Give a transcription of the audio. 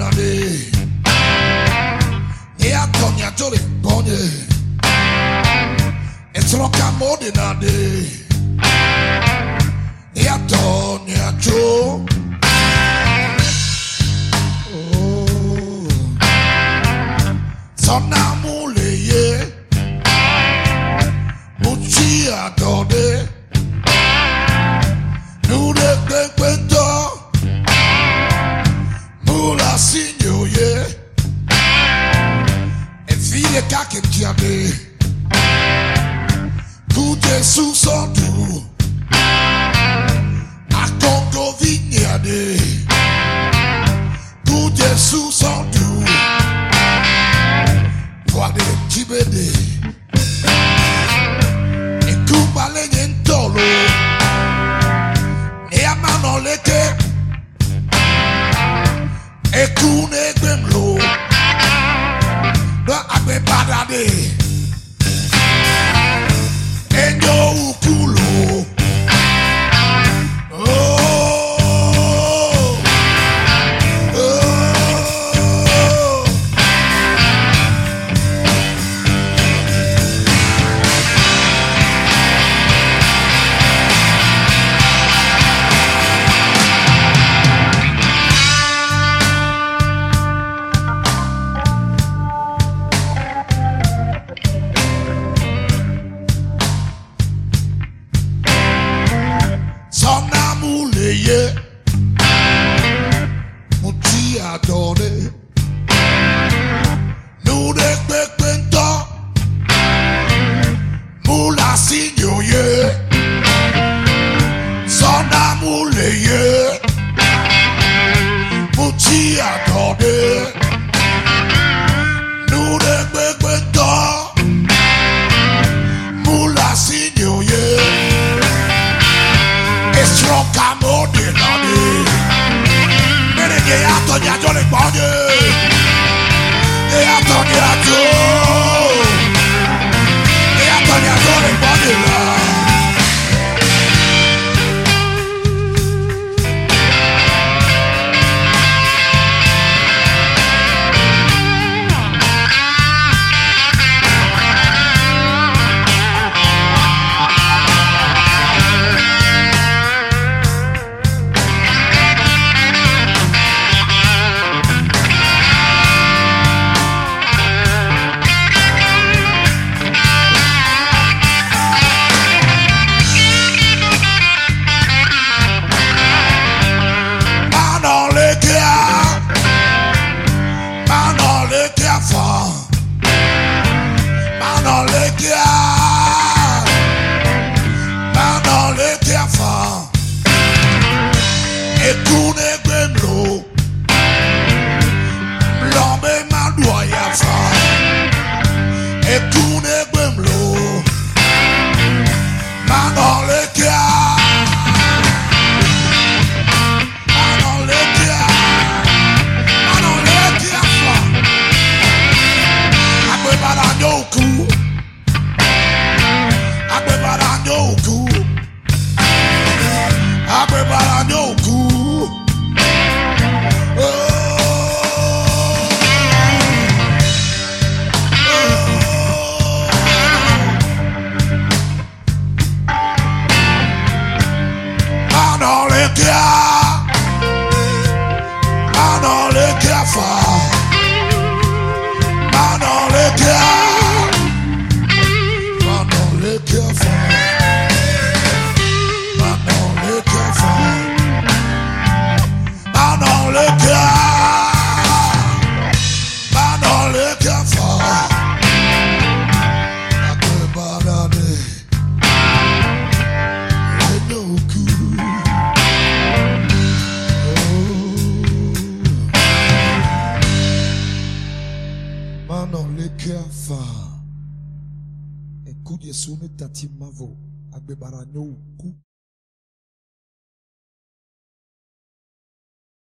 nade. E a Tonya Jolly Bonnie. It's rock more than nade. E a Tonya Joe. Oh, Sona Mule, Muchi Adode. Nude Kwento Mula Signo ye E file kake mtiade Kute susotu A Congo vignade Kute susotu Kwade tibede E kumbale nyentolo Manoleke Ekune Gbemlo No Agbe Badade Enyo Ukulo Ye Muti adore Nude Kwento Mula Signo ye Sona Mule ye Muti adore Nude Kwento Mula Signo ye Estroka mode nade Merege a Tonya Jolly Bonnie E a Tonya Joe E a Tonya Jolly Bonnie la Ekune Gbemlo Mlombe Madoya fa Ekune Gbemlo Manolekia fa Agbebara nyoku Agbebara nyoku Agbebara nyoku Manolekia fa Manolekia fa Manolekia fa Manolekia fa Agbebadade Enoku Manolekia fa Ekudye sune tati mavo Agbebara nyoku